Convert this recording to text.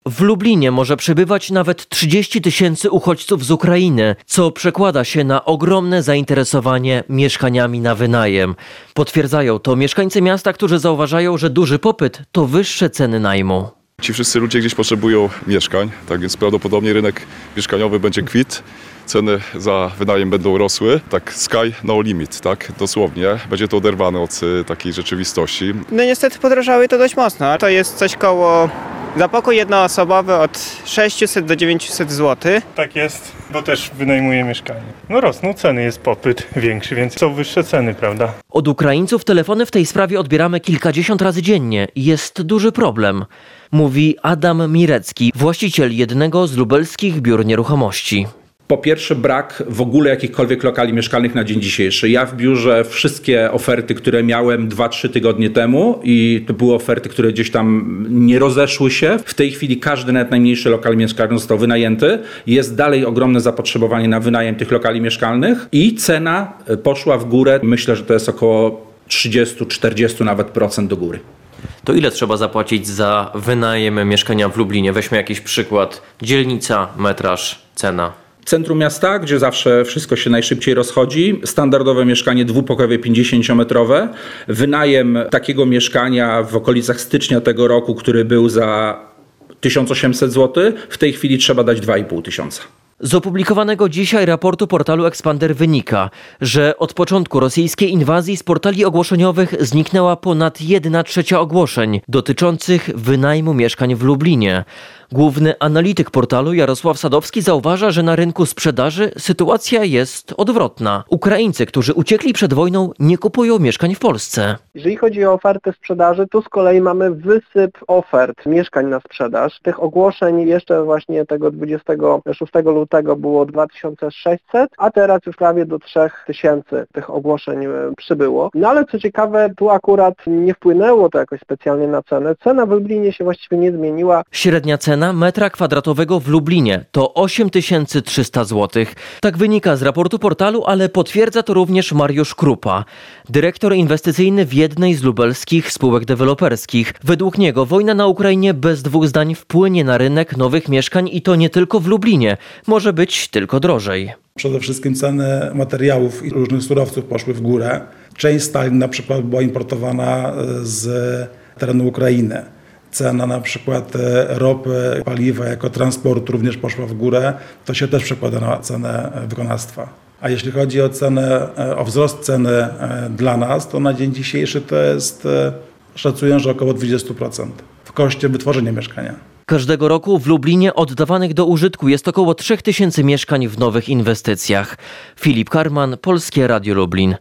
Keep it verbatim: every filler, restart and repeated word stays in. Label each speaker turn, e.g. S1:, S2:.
S1: W Lublinie może przybywać nawet trzydzieści tysięcy uchodźców z Ukrainy, co przekłada się na ogromne zainteresowanie mieszkaniami na wynajem. Potwierdzają to mieszkańcy miasta, którzy zauważają, że duży popyt to wyższe ceny najmu.
S2: Ci wszyscy ludzie gdzieś potrzebują mieszkań, tak więc prawdopodobnie rynek mieszkaniowy będzie kwit. Ceny za wynajem będą rosły, tak sky no limit, tak dosłownie. Będzie to oderwane od y, takiej rzeczywistości.
S3: No niestety podrożały to dość mocno. To jest coś koło, za pokój jednoosobowy od sześćset do dziewięciuset złotych.
S4: Tak jest, bo też wynajmuję mieszkanie. No rosną ceny, jest popyt większy, więc są wyższe ceny, prawda?
S1: Od Ukraińców telefony w tej sprawie odbieramy kilkadziesiąt razy dziennie. Jest duży problem, mówi Adam Mirecki, właściciel jednego z lubelskich biur nieruchomości.
S5: Po pierwsze, brak w ogóle jakichkolwiek lokali mieszkalnych na dzień dzisiejszy. Ja w biurze wszystkie oferty, które miałem dwa trzy tygodnie temu i to były oferty, które gdzieś tam nie rozeszły się. W tej chwili każdy, nawet najmniejszy lokal mieszkalny został wynajęty. Jest dalej ogromne zapotrzebowanie na wynajem tych lokali mieszkalnych i cena poszła w górę. Myślę, że to jest około trzydzieści czterdzieści nawet procent do góry.
S1: To ile trzeba zapłacić za wynajem mieszkania w Lublinie? Weźmy jakiś przykład. Dzielnica, metraż, cena.
S5: Centrum miasta, gdzie zawsze wszystko się najszybciej rozchodzi, standardowe mieszkanie dwupokojowe pięćdziesięciometrowe, wynajem takiego mieszkania w okolicach stycznia tego roku, który był za tysiąc osiemset złotych, w tej chwili trzeba dać dwa i pół tysiąca.
S1: Z opublikowanego dzisiaj raportu portalu Expander wynika, że od początku rosyjskiej inwazji z portali ogłoszeniowych zniknęła ponad jedna trzecia ogłoszeń dotyczących wynajmu mieszkań w Lublinie. Główny analityk portalu Jarosław Sadowski zauważa, że na rynku sprzedaży sytuacja jest odwrotna. Ukraińcy, którzy uciekli przed wojną, nie kupują mieszkań w Polsce.
S6: Jeżeli chodzi o ofertę sprzedaży, tu z kolei mamy wysyp ofert mieszkań na sprzedaż. Tych ogłoszeń jeszcze właśnie tego dwudziestego szóstego lutego było dwa tysiące sześćset, a teraz już prawie do trzy tysiące tych ogłoszeń przybyło. No ale co ciekawe, tu akurat nie wpłynęło to jakoś specjalnie na cenę. Cena w Lublinie się właściwie nie zmieniła.
S1: Średnia cena metra kwadratowego w Lublinie to osiem tysięcy trzysta złotych. Tak wynika z raportu portalu, ale potwierdza to również Mariusz Krupa, dyrektor inwestycyjny w jednej z lubelskich spółek deweloperskich. Według niego wojna na Ukrainie bez dwóch zdań wpłynie na rynek nowych mieszkań i to nie tylko w Lublinie. Może być tylko drożej.
S7: Przede wszystkim ceny materiałów i różnych surowców poszły w górę. Część stali na przykład była importowana z terenu Ukrainy. Cena na przykład ropy, paliwa jako transport również poszła w górę. To się też przekłada na cenę wykonawstwa. A jeśli chodzi o cenę, o wzrost ceny dla nas, to na dzień dzisiejszy to jest, szacuję, że około dwadzieścia procent w koszcie wytworzenia mieszkania.
S1: Każdego roku w Lublinie oddawanych do użytku jest około trzy tysiące mieszkań w nowych inwestycjach. Filip Karman, Polskie Radio Lublin.